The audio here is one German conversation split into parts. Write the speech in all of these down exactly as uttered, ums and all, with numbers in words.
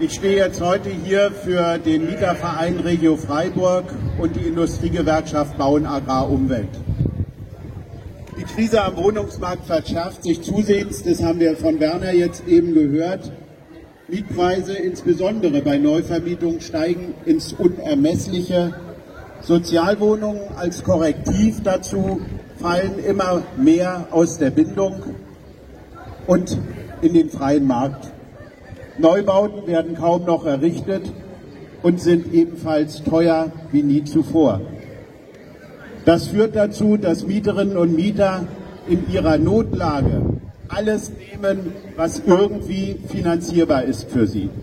Ich stehe jetzt heute hier für den Mieterverein Regio Freiburg und die Industriegewerkschaft Bau und Agrar Umwelt. Die Krise am Wohnungsmarkt verschärft sich zusehends, das haben wir von Werner jetzt eben gehört. Mietpreise, insbesondere bei Neuvermietungen, steigen ins Unermessliche. Sozialwohnungen als Korrektiv dazu fallen immer mehr aus der Bindung und in den freien Markt. Neubauten werden kaum noch errichtet und sind ebenfalls teuer wie nie zuvor. Das führt dazu, dass Mieterinnen und Mieter in ihrer Notlage alles nehmen, was irgendwie finanzierbar ist für sie.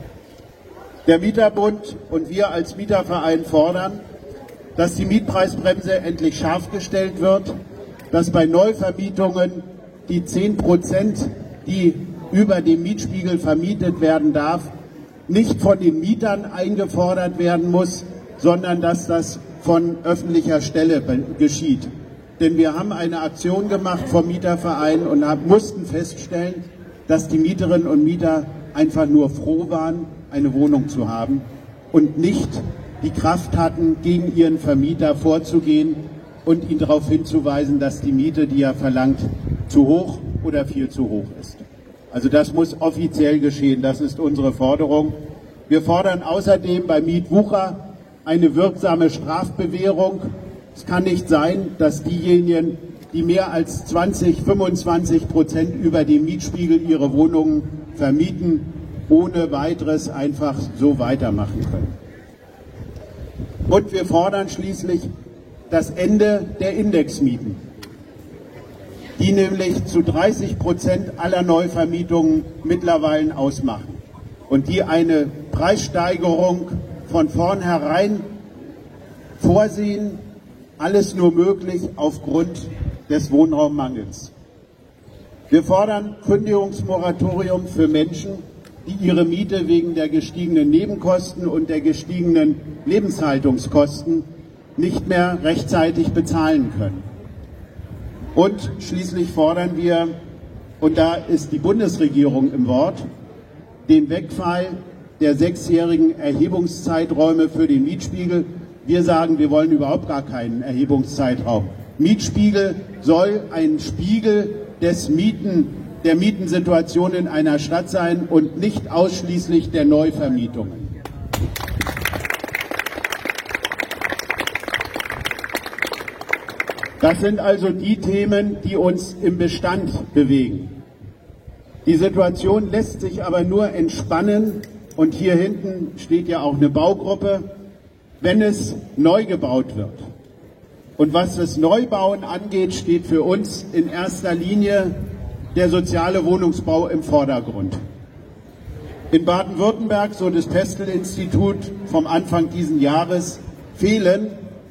Der Mieterbund und wir als Mieterverein fordern, dass die Mietpreisbremse endlich scharf gestellt wird, dass bei Neuvermietungen die zehn Prozent, die über dem Mietspiegel vermietet werden darf, nicht von den Mietern eingefordert werden muss, sondern dass das von öffentlicher Stelle geschieht. Denn wir haben eine Aktion gemacht vom Mieterverein und haben, mussten feststellen, dass die Mieterinnen und Mieter einfach nur froh waren, eine Wohnung zu haben und nicht die Kraft hatten, gegen ihren Vermieter vorzugehen und ihn darauf hinzuweisen, dass die Miete, die er verlangt, zu hoch oder viel zu hoch ist. Also das muss offiziell geschehen, das ist unsere Forderung. Wir fordern außerdem bei Mietwucher eine wirksame Strafbewährung. Es kann nicht sein, dass diejenigen, die mehr als zwanzig, fünfundzwanzig Prozent über dem Mietspiegel ihre Wohnungen vermieten, ohne weiteres einfach so weitermachen können. Und wir fordern schließlich das Ende der Indexmieten, die nämlich zu dreißig Prozent aller Neuvermietungen mittlerweile ausmachen und die eine Preissteigerung von vornherein vorsehen, alles nur möglich aufgrund des Wohnraummangels. Wir fordern Kündigungsmoratorium für Menschen, die ihre Miete wegen der gestiegenen Nebenkosten und der gestiegenen Lebenshaltungskosten nicht mehr rechtzeitig bezahlen können. Und schließlich fordern wir, und da ist die Bundesregierung im Wort, den Wegfall der sechsjährigen Erhebungszeiträume für den Mietspiegel. Wir sagen, wir wollen überhaupt gar keinen Erhebungszeitraum. Mietspiegel soll ein Spiegel des Mieten, der Mietensituation in einer Stadt sein und nicht ausschließlich der Neuvermietungen. Das sind also die Themen, die uns im Bestand bewegen. Die Situation lässt sich aber nur entspannen, und hier hinten steht ja auch eine Baugruppe, wenn es neu gebaut wird. Und was das Neubauen angeht, steht für uns in erster Linie der soziale Wohnungsbau im Vordergrund. In Baden-Württemberg, so das Pestel-Institut vom Anfang dieses Jahres, fehlen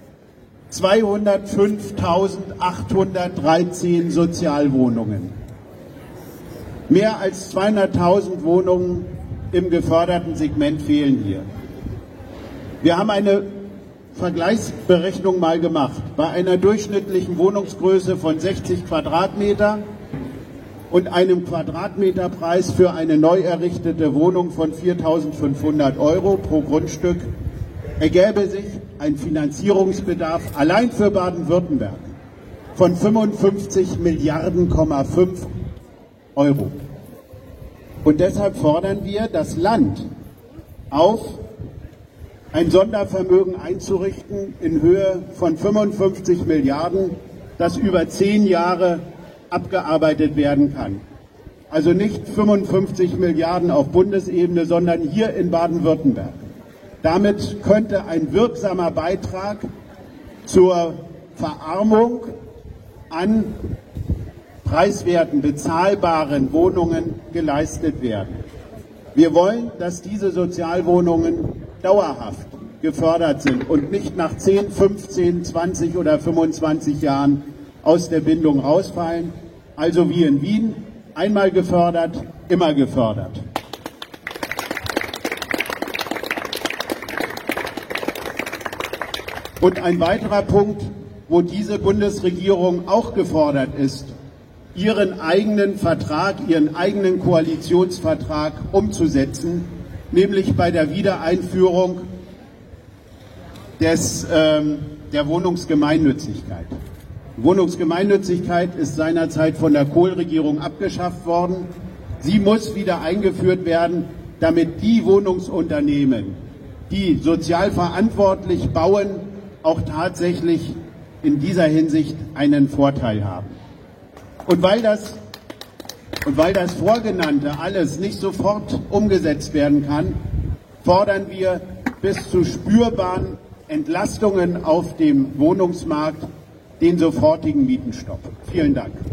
zweihundertfünftausendachthundertdreizehn Sozialwohnungen. Mehr als zweihunderttausend Wohnungen im geförderten Segment fehlen hier. Wir haben eine Vergleichsberechnung mal gemacht. Bei einer durchschnittlichen Wohnungsgröße von sechzig Quadratmeter und einem Quadratmeterpreis für eine neu errichtete Wohnung von viertausendfünfhundert Euro pro Grundstück ergäbe sich ein Finanzierungsbedarf allein für Baden-Württemberg von fünfundfünfzig Milliarden Komma fünf Euro. Und deshalb fordern wir, das Land auf ein Sondervermögen einzurichten in Höhe von fünfundfünfzig Milliarden, das über zehn Jahre abgearbeitet werden kann. Also nicht fünfundfünfzig Milliarden auf Bundesebene, sondern hier in Baden-Württemberg. Damit könnte ein wirksamer Beitrag zur Verarmung an preiswerten, bezahlbaren Wohnungen geleistet werden. Wir wollen, dass diese Sozialwohnungen dauerhaft gefördert sind und nicht nach zehn, fünfzehn, zwanzig oder fünfundzwanzig Jahren aus der Bindung rausfallen. Also wie in Wien, einmal gefördert, immer gefördert. Und ein weiterer Punkt, wo diese Bundesregierung auch gefordert ist, ihren eigenen Vertrag, ihren eigenen Koalitionsvertrag umzusetzen, nämlich bei der Wiedereinführung des, ähm, der Wohnungsgemeinnützigkeit. Wohnungsgemeinnützigkeit ist seinerzeit von der Kohl-Regierung abgeschafft worden. Sie muss wieder eingeführt werden, damit die Wohnungsunternehmen, die sozial verantwortlich bauen, auch tatsächlich in dieser Hinsicht einen Vorteil haben. Und weil das, und weil das Vorgenannte alles nicht sofort umgesetzt werden kann, fordern wir bis zu spürbaren Entlastungen auf dem Wohnungsmarkt den sofortigen Mietenstopp. Vielen Dank.